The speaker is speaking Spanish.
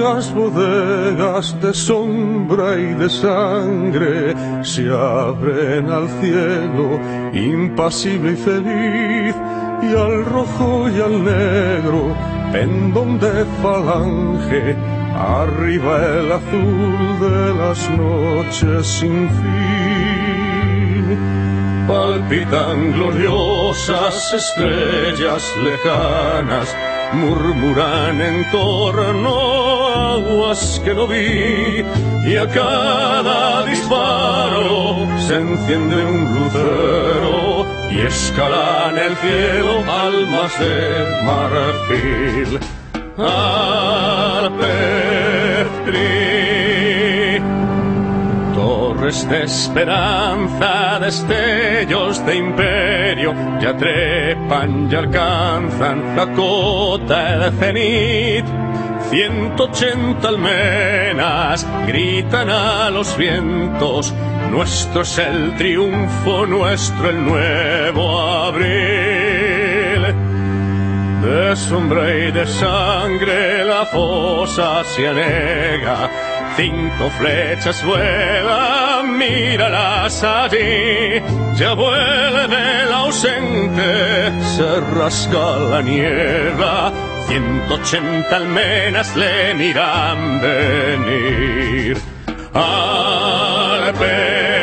Las bodegas de sombra y de sangre se abren al cielo, impasible y feliz, y al rojo y al negro, pendón de falange, arriba el azul de las noches sin fin. Palpitan gloriosas estrellas lejanas, murmuran en torno aguas que no vi, y a cada disparo se enciende un lucero y escalan el cielo almas de marfil. Alpetri, torres de esperanza, destellos de imperio, ya trepan y alcanzan la cota de cenit. 180 almenas gritan a los vientos, nuestro es el triunfo, nuestro el nuevo abril. De sombra y de sangre la fosa se anega, 5 flechas vuelan, míralas allí. Ya vuelve el ausente, se rasga la niebla, 180 almenas le miran venir. Al